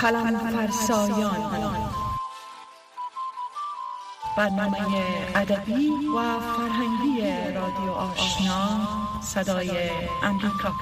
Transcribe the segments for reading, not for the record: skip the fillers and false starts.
قلم فرسایان، برنامه ادبی و فرهنگی رادیو آشنا صدای امریکا.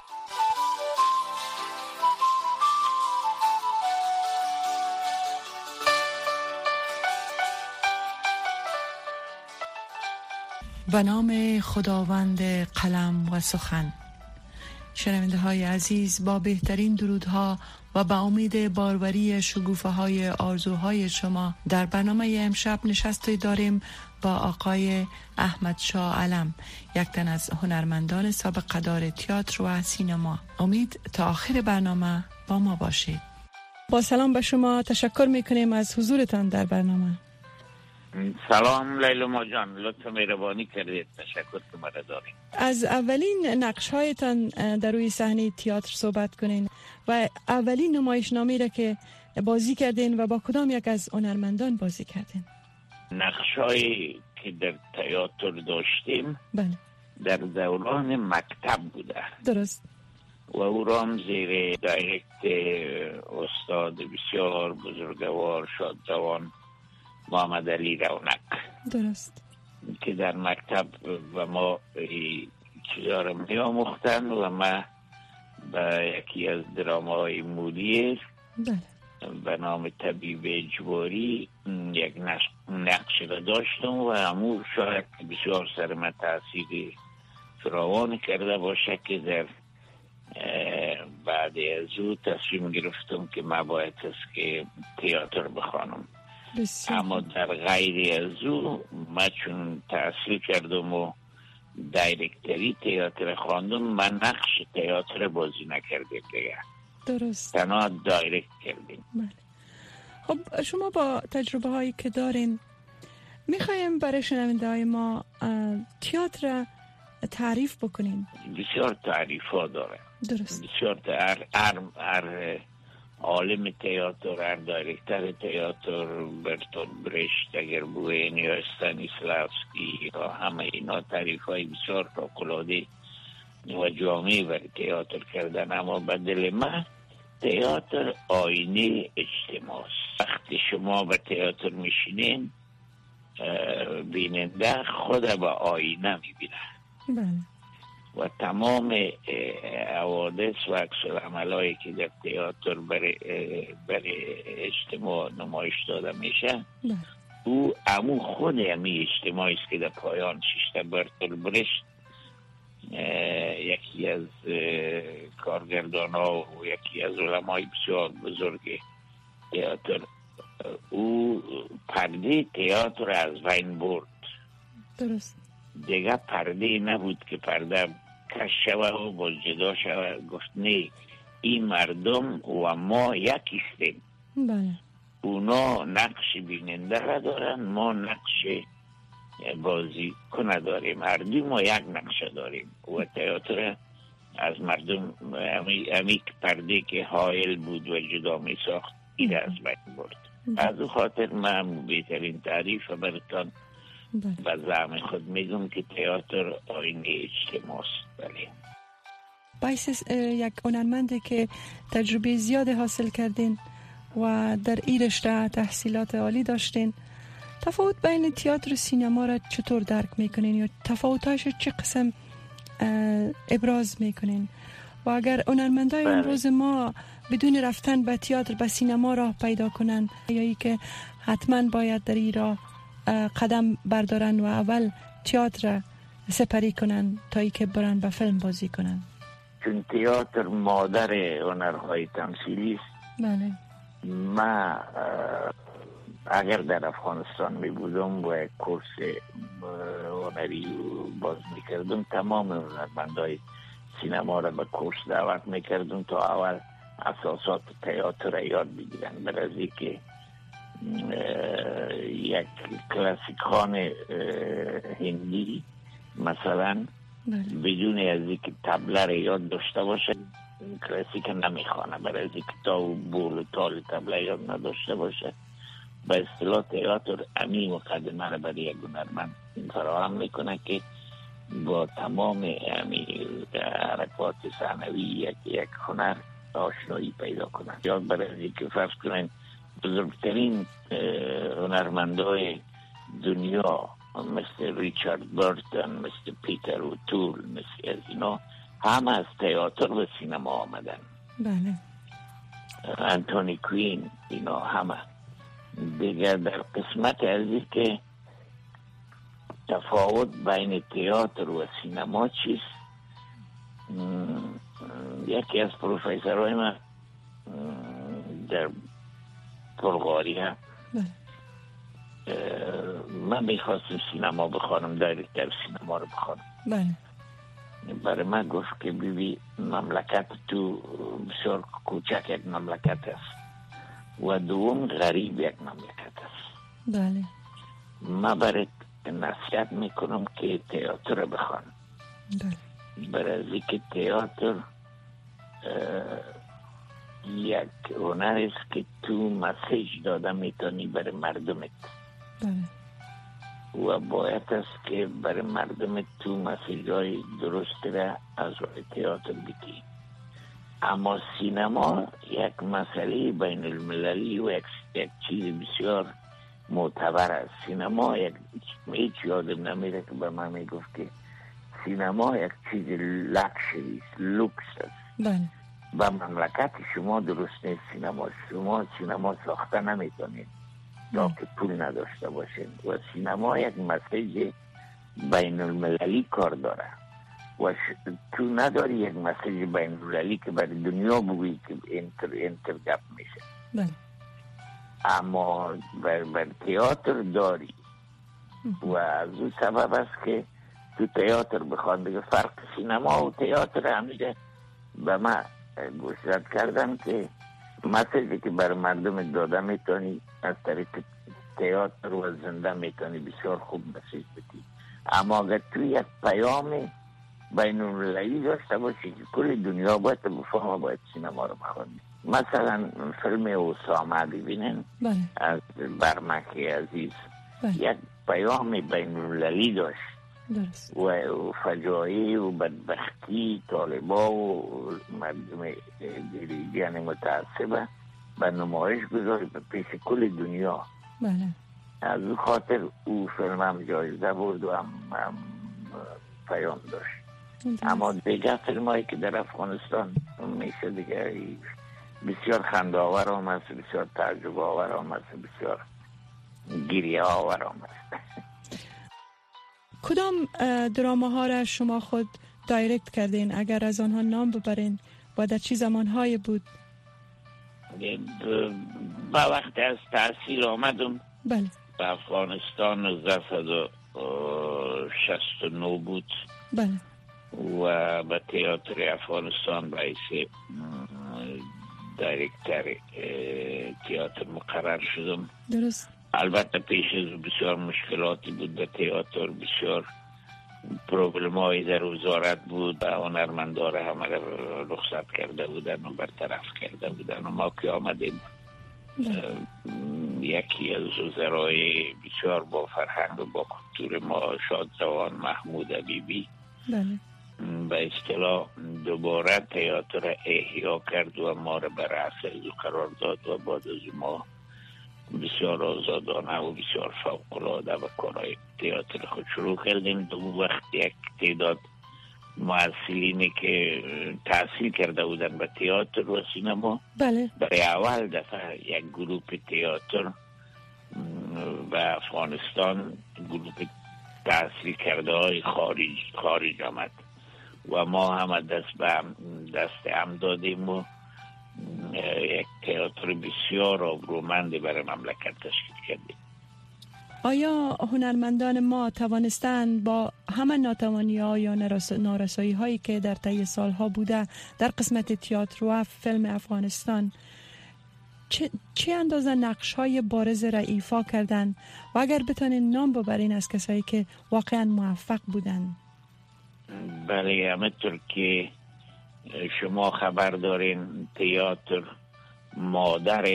به نام خداوند قلم و سخن. شنونده های عزیز، با بهترین درودها و به امید باروری شکوفه های آرزوهای شما در برنامه امشب نشسته داریم با آقای احمد شاه علم، یک تن از هنرمندان سابق دار تئاتر و سینما. امید تا آخر برنامه با ما باشید. با سلام به شما، تشکر میکنیم از حضورتان در برنامه. سلام لیلا جان، لطف مهربانی کردید، تشکر که مرا دارید. از اولین نقش هایتان در روی صحنه تئاتر صحبت کنین و اولین نمایشنامه‌ای را که بازی کردین و با کدام یک از هنرمندان بازی کردین؟ نقش هایی که در تئاتر داشتیم بله، در دوران مکتب بوده. درست. و او رام زیر دایرکت استاد بسیار بزرگوار شادروان محمد علی رونق، درست، که در مکتب و ما چیزا رو می آموختن و ما به یکی از درامای مولی به نام طبیب اجباری یک نقش را داشتم و همون شاید بسیار سر من تأثیر فراوان کرده باشه که در بعد از او تصمیم گرفتم که من باید است که تئاتر بخوانم. اما در غیر از او من چون تحصیل کردم و دایرکتری تئاتر خواندم، من نقش تئاتر بازی نکردم دیگه، درست، تنها دایرکت کردیم. بله. خب شما با تجربه هایی که دارین میخوایم برای شنونده های ما تئاتر تعریف بکنیم. بسیار تعریف ها داره، درست، بسیار هر عالم تئاتر، هر دایرکتر تئاتر، برتون برشت اگر بوین یا استانیسلافسکی یا همه اینا تعریف های بسیار فوق‌العاده و جامعی برای تئاتر کردن. اما به دل من تئاتر آینه اجتماع است. وقتی شما به تئاتر میشینین، بیننده خود به آینه میبینه. بله. و تمام حوادث و عکس‌العملایی که در تئاتر برای اجتماع نمایش داده میشه، او خود همی اجتماعی است که در پایان شیشته برتون برشت، یکی از کارگردان ها و یکی از علمای بسیار بزرگ تئاتر، او پرده تئاتر از بین برد. درست. دیگه پرده نبود که پرده کش شوه و باز جدا شوه. گفت نه، این مردم و ما یکیستیم. بله. اونا نقش بیننده را دارن، ما نقش بازی کنه داریم، هر دوی ما یک نقش داریم. و تئاتر از مردم همی پرده که حائل بود و جدا می ساخت، این از بین برد. از او خاطر من بهترین تعریف براتان و زعم خود میگم که تئاتر آینه اجتماع است. بله. بایسس یک هنرمندی که تجربه زیاد حاصل کردین و در این رشته تحصیلات عالی داشتین، تفاوت بین تئاتر و سینما را چطور درک میکنین یا تفاوتاش چه قسم ابراز میکنین؟ و اگر هنرمندای امروز ما بدون رفتن به تئاتر به سینما راه پیدا کنن، یا ای که حتما باید در این راه قدم بردارن و اول تئاتر سپری کنن تا ای که برن به فیلم بازی کنن؟ چون تئاتر مادر هنرهای تمثیلی است. بله. من اگر در افغانستان می بودم و کورس هنری باز می کردم، تمام هنرمندای سینما را به کورس دعوت می کردم تا اول اساسات تئاتر را یاد بگیرن. برای که یک کلاسیکان هندی مثلا بدون از اینکه تبله را یاد داشته باشه کلاسیک نمیخوانه، برای اینکه تا بول و تال تبله یاد نداشته باشه. به اصطلاح تئاتر امی مقدمه را برای یک هنرمند فراهم میکنه که با تمام امی حرکات ثانوی یک هنر آشنایی پیدا کنن. یاد برای که فرض کنن بزرگترین هنرمندای دنیا مثل ریچارد برتن، مثل پیتر اوتول، مثل از اینا همه از تئاتر و سینما آمدن. بله. انتونی کوین، اینا همه دیگر. در قسمت ازی که تفاوت بین تئاتر و سینما چیست، یکی از پروفیسورهای من در بلغاریا من میخواستم سینما بخوانم، دایرکتر سینما رو بخوانم. بله. برای من گفت که بیبی مملکت تو بسیار کوچک یک مملکت است و دوم غریب یک مملکت است. بله. من برای نصیحت میکنم که تئاتر رو بخوان. بله. برای که تئاتر یک هنر است که تو مسیج داده میتونی برای مردمت. بله. و باید است که برای مردم تو مسیج های درست را از روی تئاتر بگی. اما سینما یک مسئله بین المللی و یک چیز بسیار معتبر است. سینما هیچ یادم نمیره که به من میگفت که سینما یک چیز لکشری است، لوکس است. بله. و مملکت شما درست نیست سینما. شما سینما ساخته نمیتونید تا که پول نداشته باشید. و سینما یک مسیج بین المللی کار داره و تو نداری یک مسیج بین المللی که برای دنیا بگویی که انترگپ میشه. بله. اما بر تئاتر داری و از اون سبب است که تو تئاتر بخوان بگه. فرق سینما و تئاتر همیشه به من گوشزد کردم که مسیجی که برای مردم داده میتونی از طریق تئاتر و زنده میتونی بسیار خوب مسیج بدی. اما اگر توی یک پیام بین المللی داشته باشی که کل دنیا باید بفهمه باید سینما رو بخوانی. مثلا فیلم اسامه ببینن. بله. از برمکی عزیز. بله. یک پیام بین المللی داشت. درست. و فجایع و بدبختی طالبا و مردم گریبیان متعصبه به نمایش گذاری به پیش کل دنیا. بله. از اون خاطر او فیلم هم جایزه بود و هم پیام داشت. اما دیگه فیلم هایی که در افغانستان میشه دیگه بسیار خنده آور هم است، بسیار تعجب آور هم است، بسیار گریه آور هم است. کدام دراماها را شما خود دایرکت کردین؟ اگر از آنها نام ببرین و در چی زمانهای بود؟ با وقت از تحصیل آمدم. بله. به افغانستان 1969 بود. بله. و به تئاتر افغانستان به حیث دایرکتر تئاتر مقرر شدم. درست. البته پیش از بسیار مشکلاتی بود به تئاتر، بسیار پروبلم هایی در وزارت بود و هنرمندان همه را رخصت کرده بودن و برطرف کرده بودن و ما که آمدیم یکی از وزرای بسیار با فرهنگ و با کلتور ما شادروان محمود حبیبی بله. به اصطلاح دوباره تئاتر احیا کرد و ما را بر اصل قرار داد و بعد از ما بسیار آزادانه و بسیار فوق‌العاده و کارهای تئاتر خود شروع کردیم. دو وقت یک تعداد محصلینی که تحصیل کرده بودن به تئاتر و سینما. بله. برای اول دفعه یک گروپ تئاتر و افغانستان گروپ تحصیل کرده های خارج آمد و ما هم دست هم دادیم و یک تئاتر بسیار آبرومند برای مملکت تشکیل کردیم. آیا هنرمندان ما توانستند با همه ناتوانی‌ها یا نارسایی‌هایی که در طی سالها بوده در قسمت تئاتر و فیلم افغانستان چه اندازه نقش‌های بارز را ایفا کردند و اگر بتونین نام ببرین از کسایی که واقعا موفق بودند؟ بله، همینطور که شما خبر دارین تئاتر مادر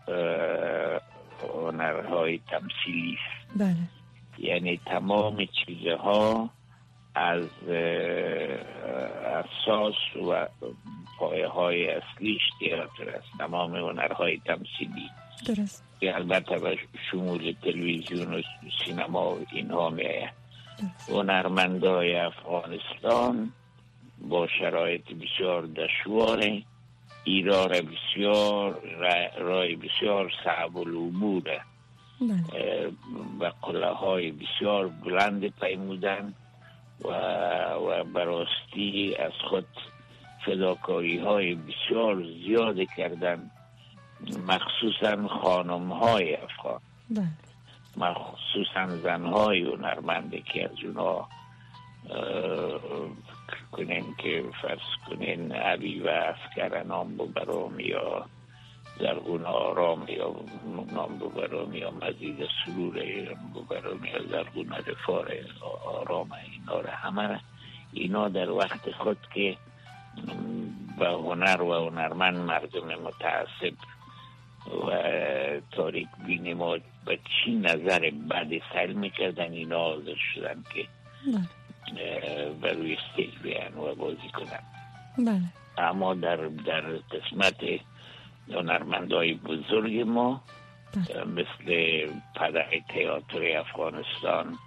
هنرهای تمثیلی است. بله. یعنی تمام چیزها از اساس و پایه های اصلیش تئاتر است، تمام هنرهای تمثیلی. درست. البته به شمول تلویزیون و سینما و اینها میآید. هنرمندای افغانستان با شرایط بسیار دشوار ایران رای بسیار صعب الاموره و قله های بسیار بلند پیمودن و براستی از خود فداکاری های بسیار زیاد کردن، مخصوصا خانم های افغان، مخصوصا زن های هنرمنده که از اونا کنین که فرض کنین علی و افکر نام ببرم یا زرغون آرام یا نام ببرم یا مزید سرور ببرم یا زرغون رفار آرام، اینا را همه اینا در وقت خود که به هنر و هنرمند مردم متعصب و تاریک بین ما به چی نظر بد سل میکردن، اینا حاضر شدن که بروی استیج بیان و بازی کنن. اما در قسمت هنرمندای بزرگ ما مثل پدر تئاتر افغانستان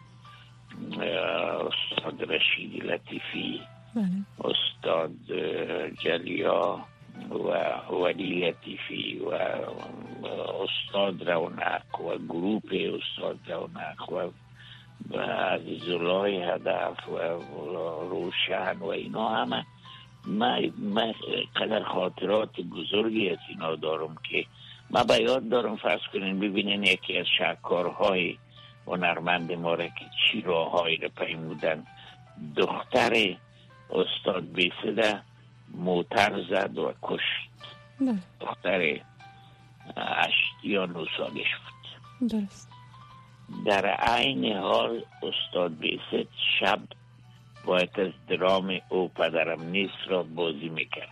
استاد رشید لطیفی، استاد جلیا و ولی لطیفی و استاد رونق و گروپ استاد رونق و عزیزالله هدف و روشن و اینا همه من قدر خاطرات بزرگی از اینا دارم که من به یاد دارم. فرض کنین ببینین یکی از شاهکارهای هنرمند ما را که چی راههایی را پیمودن، دختر استاد بیسده موتر زد و کشت. دختر 8 یا 9 سالش بود. درست. در عین حال استاد بیست شب باید از درام او پدرم نیست را بازی میکرد.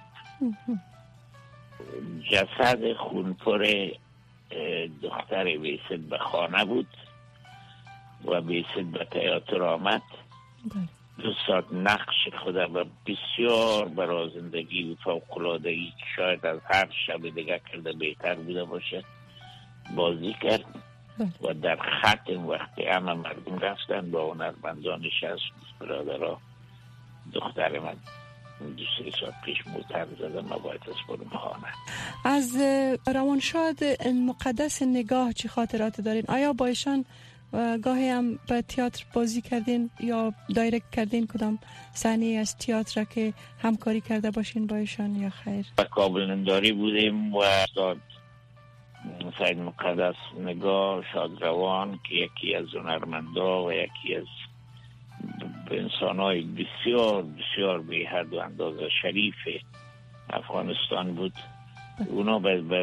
جسد خونپر دختر بیست به خانه بود و بیست به تئاتر آمد. 2 ساعت نقش خودم و بسیار برازندگی و فوق‌العاده‌ای که شاید از هر شب دیگه کرده بهتر بوده باشه بازی کرد و در خط وقتی همه مردم رفتن با هنرمندان نشست. برادرها دختر من 2-3 ساعت پیش موتر زدم و باید از برم خانه. از روانشاد مقدس نگاه چی خاطرات دارین؟ آیا با ایشان گاهی هم به تئاتر بازی کردین یا دایرکت کردین؟ کدام صحنه از تئاتر که همکاری کرده باشین با ایشان یا خیر؟ با کابل ننداری بودیم و استاد سید مقدس نگاه شادروان که یکی از هنرمندا و یکی از انسان‌های بسیار بسیار بی حد و اندازه شریف افغانستان بود. اونا به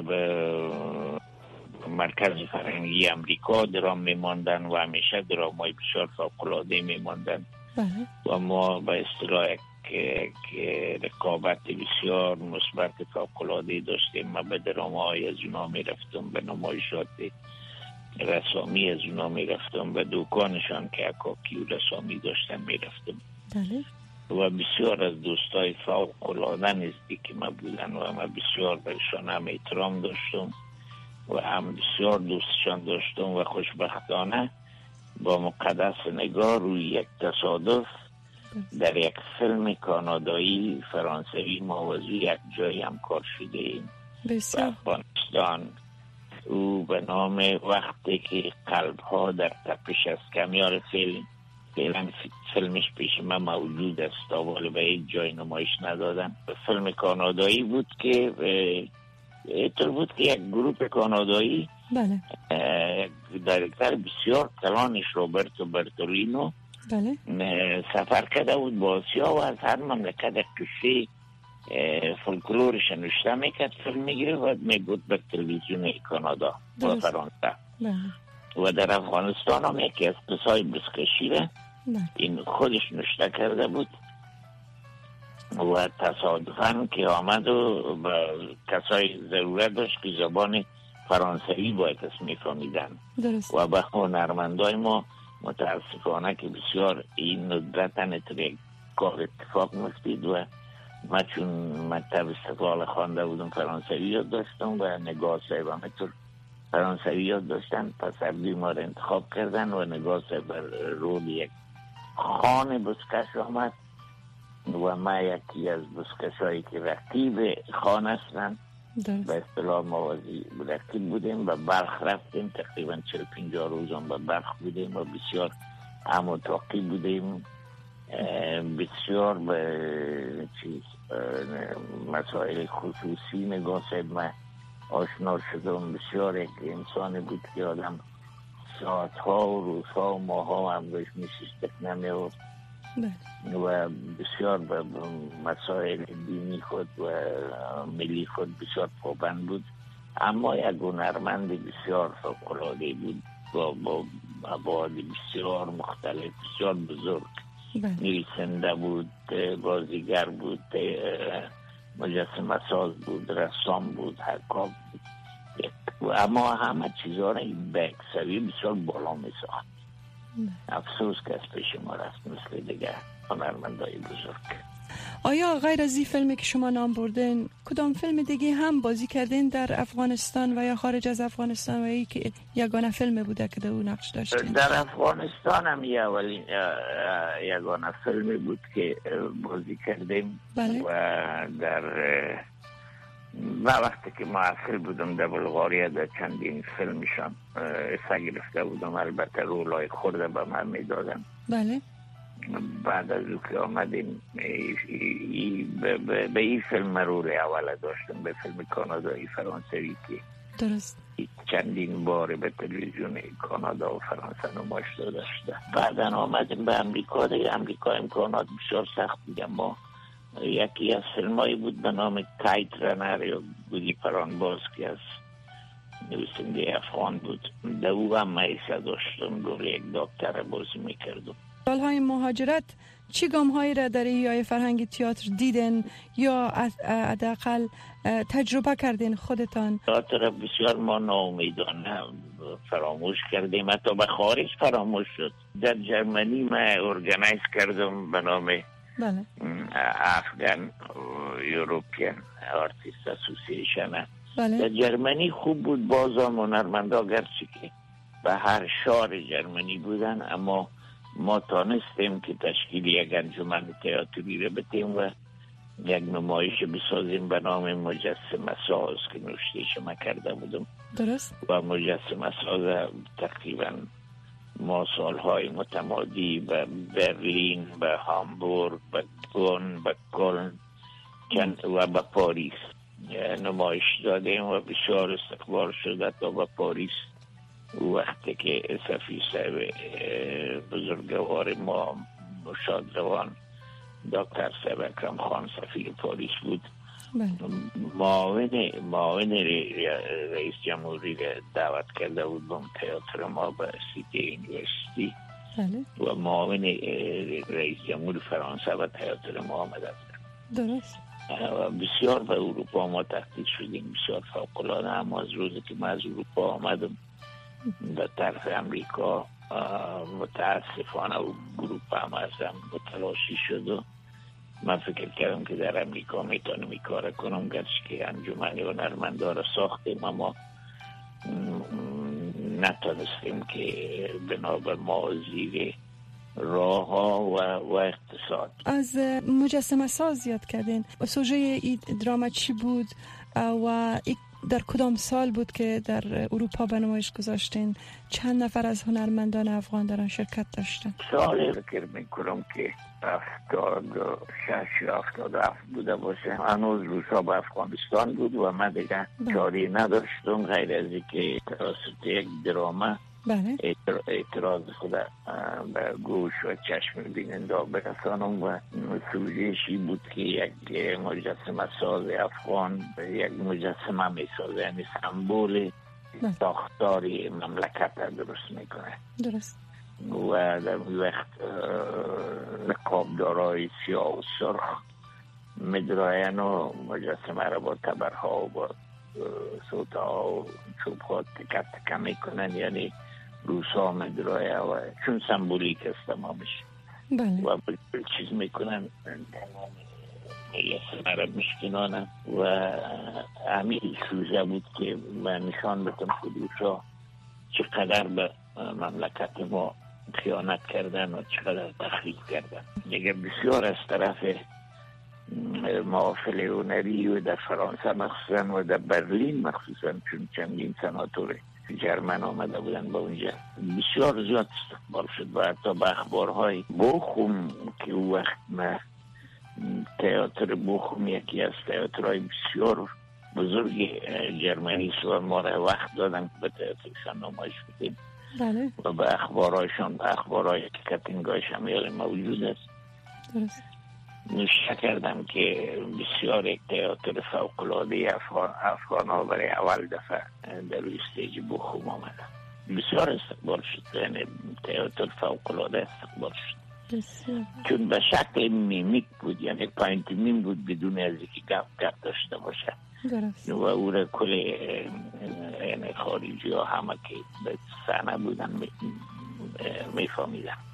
مرکز فرهنگی امریکا درام میماندن و همیشه درامای بسیار فوق‌العاده میماندن و ما به اصطلاح که رقابت بسیار مثبت فوق‌العاده داشتیم. ما به درامای از اونا میرفتم، به نمایشات رسامی از اونا میرفتم، به دکانشان که اکاکی و رسامی داشتن میرفتم و بسیار از دوستای فوق‌العاده نزدیک ما بودن و ما بسیار برشان هم احترام داشتم و هم بسیار دوستشان داشتم و خوشبختانه با مقدس نگاه روی یک تصادف در یک فیلم کانادایی فرانسوی موضوع یک جایی هم کار شده ایم به افغانستان. او به نام وقتی که قلب ها در تپش است، کمیار فعلا فیلمش پیش من موجود است ولی به یک جای نمایش ندادن. فیلم کانادایی بود که اینطور بود که یک گروپ کانادایی دایرکتر بسیار کلانش روبرتو برتولینو سفر کرده بود با آسیا و از هر مملکت کسی فولکلورش نوشته میکرد، فیلم میگیره و میبود به تلویزیون کانادا و فرانسه و در افغانستان هم یکی از قصای بسکشیره این خودش نوشته کرده بود و تصادفاً که آمد و با کسای ضرورت داشت که زبان فرانسوی باید از میفهمیدن و به هنرمندای ما متاسفانه که بسیار این ندرتن یک کار اتفاق مفتید و من چون مکتب استقلال خوانده بودم فرانسوی یاد داشتم و نگاه صاحب همینطور فرانسوی یاد داشتن، پس ابدی ما رو انتخاب کردن و نگاه صاحب رول یک خان بزکش آمد و ما یکی از بزکش هایی که رقیب خان هستن به اصطلاح موازی رقیب بودیم و برخ رفتیم، تقریبا 40-50 روزان به برخ بودیم و بسیار متوقع بودیم، بسیار به مسائل خصوصی نگاه صاحب من آشنا شدم. بسیار یک انسان بود که آدم ساعتها و روزها و ماها هم بهش میشستک نمیورد و بسیار به مسائل دینی خود و ملی خود بسیار پابند بود، اما یک هنرمند بسیار فوق‌العاده بود با ابعاد بسیار مختلف، بسیار بزرگ. نویسنده بود، بازیگر بود، مجسمه ساز بود، رسام بود، حکاک بود، اما همه چیزها را به یک سویه بسیار بالا می ساخت. افسوس که از پیش ما رفت مثل دیگه هنرمندای بزرگ. آیا غیر از این فیلمی که شما نام بردین کدام فیلم دیگه هم بازی کردین در افغانستان و یا خارج از افغانستان و ای که یگانه فیلم بوده که در اون نقش داشتین؟ در افغانستان هم یگانه فیلمی بود که بازی کردیم. بله. و در وقتی که معاصر بودم در بلغاریا در چندین فیلمشان حصه گرفته بودم، البته رولای خورده به من میدادن. بله. بعد از او که آمدیم به این فیلم رول اول داشتم، به فیلم کانادایی فرانسوی که درست چندین بار به تلویزیون کانادا و فرانسه نمایش داده شده. بعدا آمدیم به امریکا. دیگه امریکا امکانات بسیار سخت بود، اما یکی از فیلمایی بود به نام کایت رنر یا گودی پرانباز که از نویسنده افغان بود. در او هم حصه داشتم، رول یک دکتر بازی میکردم. سالهای مهاجرت چی گام‌هایی را در ایای فرهنگ تئاتر دیدن یا حداقل تجربه کردین خودتان؟ تئاتر بسیار ما ناامیدانه فراموش کردیم، حتی به خارج فراموش شد. در جرمنی من ارگانایز کردم به نام افغان یوروپیان آرتیست اسوسییشن. در جرمنی خوب بود، بازم هنرمندا گرچه که به هر شهر جرمنی بودن، اما ما تانستیم که تشکیل یک انجمن تئاتری رو بتیم و یک نمایش بسازیم به نام مجسمه ساز که نوشتهش ما کرده بودم. درست. و مجسمه ساز تقریبا ما سالهای متمادی به برلین، به هامبورگ، به گون، به کلن و به پاریس نمایش دادیم و بسیار استقبال شده. تا به پاریس وقتی که صفی صاحب بزرگوار ما شادروان دکتر صاحب اکرم خان سفیر پاریس بود، معاون رئیس جمهوری دعوت کرده بود به تئاتر ما به سیتی یونیورسیتی و معاون رئیس جمهور فرانسه به تئاتر ما آمده بود. درست. بسیار به اروپا ما تحقیق شدیم، بسیار فوق‌العاده. اما از روزی که من از اروپا آمدم به طرف امریکا متاسفانه و گروپ هم ازم متلاشی شد و من فکر کردم که در امریکا میتونم این کار کنم، گرچه که انجمن هنرمندا را ساختیم اما نتونستیم که بنابر ما زیر راه ها و اقتصاد. از مجسمه ساز یاد کردین، سوژه این دراما چی بود و در کدام سال بود که در اروپا به نمایش گذاشتین؟ چند نفر از هنرمندان افغان در آن شرکت داشتن؟ سال فکر میکنم که 76 یا 77 بوده باشه. هنوز روسا به افغانستان بود و من دیگه کاری نداشتم غیر از اینکه توسط یک دراما اعتراض خود به گوش و چشم بیننده برسانم و سوژه‌شی بود که یک مجسمه ساز افغان یک مجسمه میسازه، یعنی سمبول ساختاری مملکت درست میکنه. درست. و در وقت نقابدارای سیاه و سرخ مدراین و مجسمه را با تبرها و با سوتها و چوبها تکت تکه میکنن، یعنی روسا مدرایه و چون سمبولیک است تمامش. و چیز میکنن یه سمره میشکنانم و همین سوژه بود که من نشان بدم خودشا چقدر به مملکت ما خیانت کردن و چقدر تخریب کردن. دیگه بسیار از طرف محافل هنری و در فرانسه مخصوصا و در برلین مخصوصا، چون چندین سناتور جرمن آمده بودن با اونجا، بسیار زیاد استقبال شد و حتی به اخبارهای بوخوم که او وقت ما تئاتر بوخوم یکی از تئاترهای بسیار بزرگ جرمنی است و ما را وقت دادن که به تئاترشان نمایش بدیم و به اخبارهایشان، به اخبارهای کتینگای شمیال موجود است. درست. نوشته کردم که بسیار یک تئاتر فوق‌العاده افغان ها برای اول دفعه در روی استیج بوخوم آمدن. بسیار استقبال شد، یعنی تئاتر فوق‌العاده استقبال شد. چون به شکل میمیک بود، یعنی پانتومیم بود بدون از اینکه گپ داشته باشه. درست. و او را کل یعنی خارجی ها همه که به صحنه بودن میفهمیدن.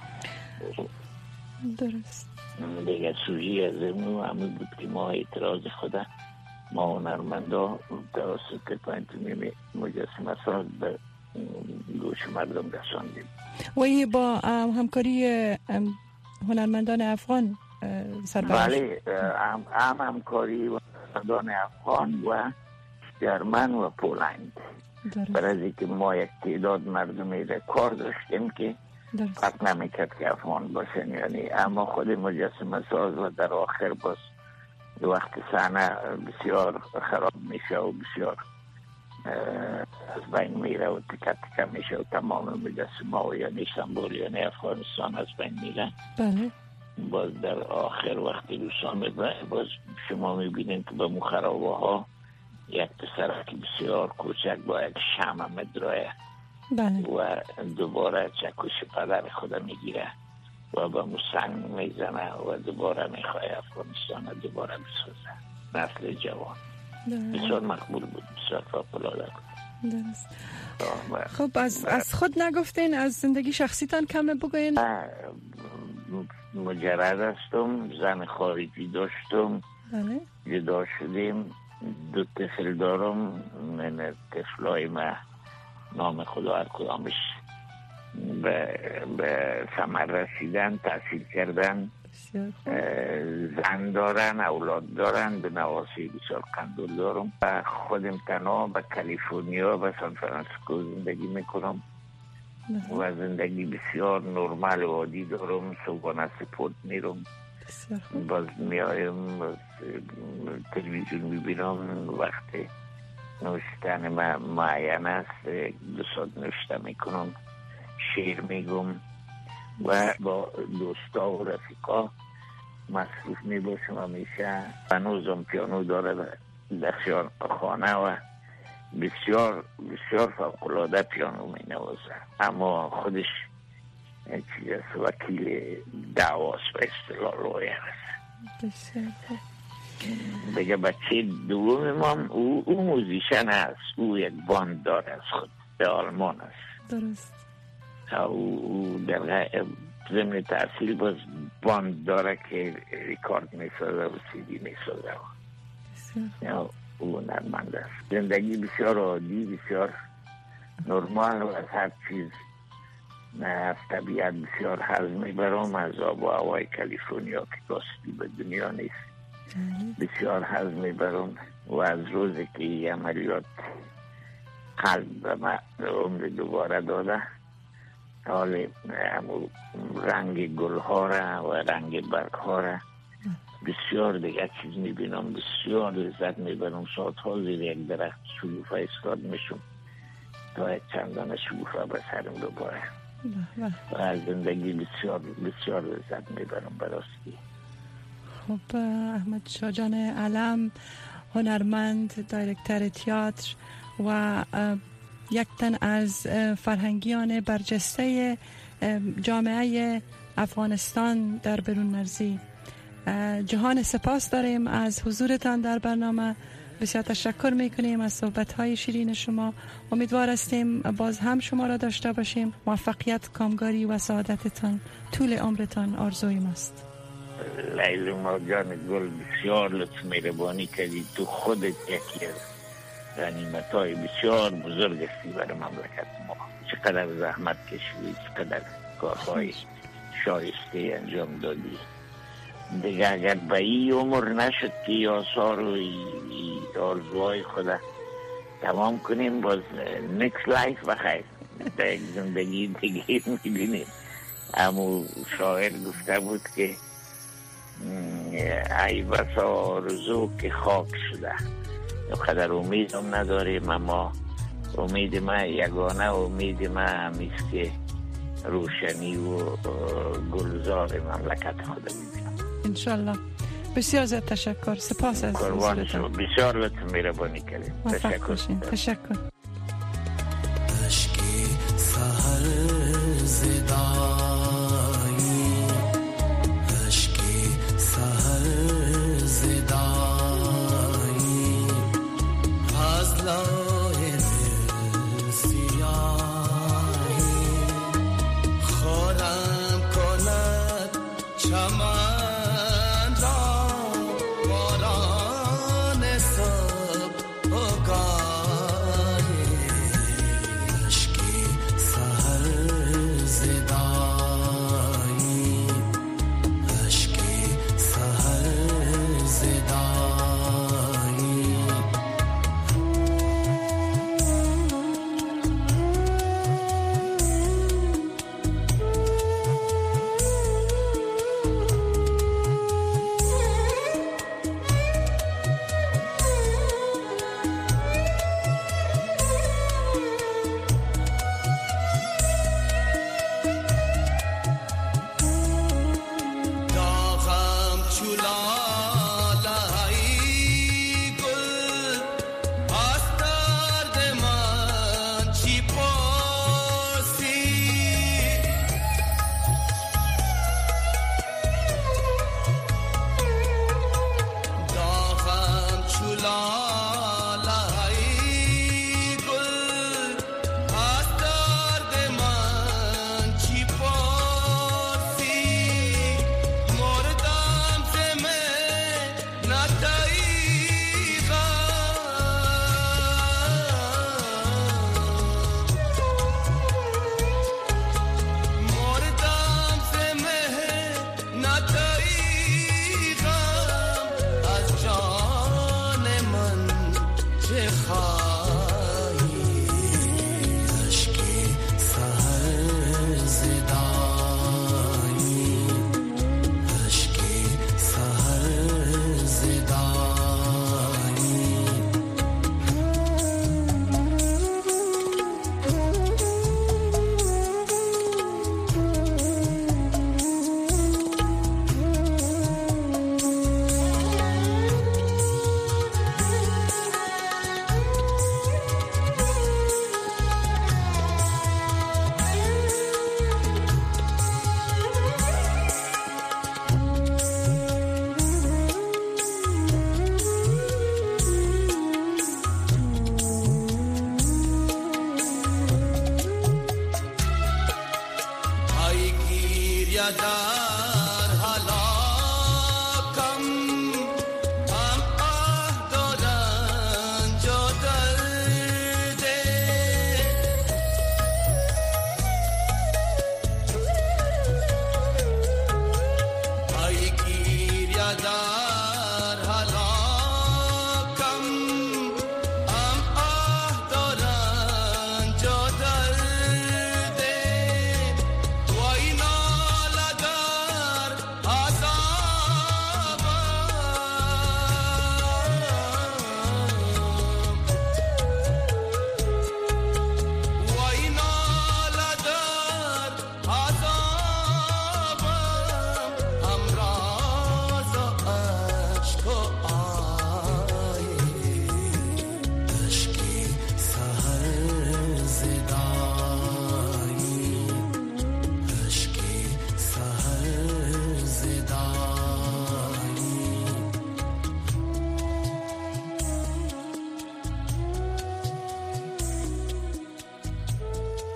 درست. دیگه سوژی از اونو همه بود که ما اعتراض خدا ما هنرمندا توسط پانتومیم مجسمه ساز به گوش مردم رساندیم. و این با همکاری هنرمندان افغان سرپرست؟ بله، همکاری هنرمندان افغان و جرمن و پولند. برای اینکه ما یک تعداد مردمی را کار داشتیم که فرق نمیکرد که افغان باشن، یعنی اما خود مجسمه ساز و در آخر باز وقت صحنه بسیار خراب میشه و بسیار از بین میره و تکه تکه میشه و تمام مجسمه و یعنی استانبول یعنی افغانستان از بین میره. بله. باز در آخر وقتی روسان میبره باز شما میبینید که به مخرابه ها یک پسرک بسیار کوچک با یک شمع مدرایه. بله. و دوباره چکش پدر خود میگیره و به موسنگ میزنه و دوباره میخواه افغانستان دوباره بسازه. نسل جوان. بسیار مقبول بود، بسیار فوق‌العاده بود. درست. خب از خود نگفتین، از زندگی شخصیتان کم بگوین؟ مجرد هستم، زن خارجی داشتم. بله. جدا شدیم، 2 طفل دارم. من طفلای ما نام خدا هر کدامش به ثمر رسیدن، تحصیل کردن، زن دارن، اولاد دارن. به نواسی بسیار قندول دارم و خودم تنها به کالیفرنیا و سان فرانسیسکو زندگی میکنم و زندگی بسیار نرمال و عادی دارم. صبحانه سپورت میرم، باز میایم، تلویزیون میبینم، وقتی نوشتن معین است 2 ساعت نوشته میکنم، شعر میگم و با دوستا و رفیقا مصروف میباشم همیشه. هنوزم پیانو داره در خانه و بسیار بسیار فوق‌العاده پیانو مینوازه، اما خودش چیز است، وکیل دعواست و اصطلاح لایر است. بگه بچه دوم هم او موزیشن است، او یک باند داره از خود به آلمان است. درست. او در ضمن تحصیل باز باند داره که ریکارد میسازه و CD میسازه. او هنرمند است. زندگی بسیار عادی، بسیار نرمال و از هر چیز از طبیعت بسیار حظ میبرم. از آب و هوای کالیفرنیا که راستی به دنیا نیست بسیار حظ میبرم و از روزی که این عملیات قلب به من عمر دوباره داده، حال رنگ گل ها را و رنگ برگ ها را بسیار دیگه چیز میبینم، بسیار لذت میبرم. ساعت ها زیر یک درخت شکوفه ایستاد میشم تا یک چندان شکوفه به سرم دوباره و از زندگی بسیار بسیار لذت میبرم براستی. خب احمد شاه جان علم، هنرمند، دایرکتر تئاتر و یک تن از فرهنگیان برجسته جامعه افغانستان در برون مرزی، جهان سپاس داریم از حضورتان در برنامه. بسیار تشکر میکنیم از صحبت‌های شیرین شما. امیدوار هستیم باز هم شما را داشته باشیم. موفقیت، کامگاری و سعادتتان طول عمرتان آرزوی ماست. لیلا جان گل بسیار لطف مهربانی کردی. تو خودت یکی از غنیمت‌های بسیار بزرگ هستی برای مملکت ما. چقدر زحمت کشیدی، چقدر کارهای شایسته انجام دادی. دیگه اگر به این عمر نشد که ای آثار و ای آرزوهای خدا تمام کنیم، باز next life بخیر در یک زندگی دیگه میبینیم. امو شاعر گفته بود که ای بسا آرزو که خاک شده، قدر امیدم نداریم، اما امید ما یگانه امید ما همیست که روشنی و گلزار مملکت خود میبینم انشالله. بسیار زیاد تشکر، سپاس از حضورتان. بسیار لطف مهربانی کردید. تشکر. عشقی سحر زدایی، عشقی سحر زدایی، از لای دل سیاهی خورم کند چمن Yada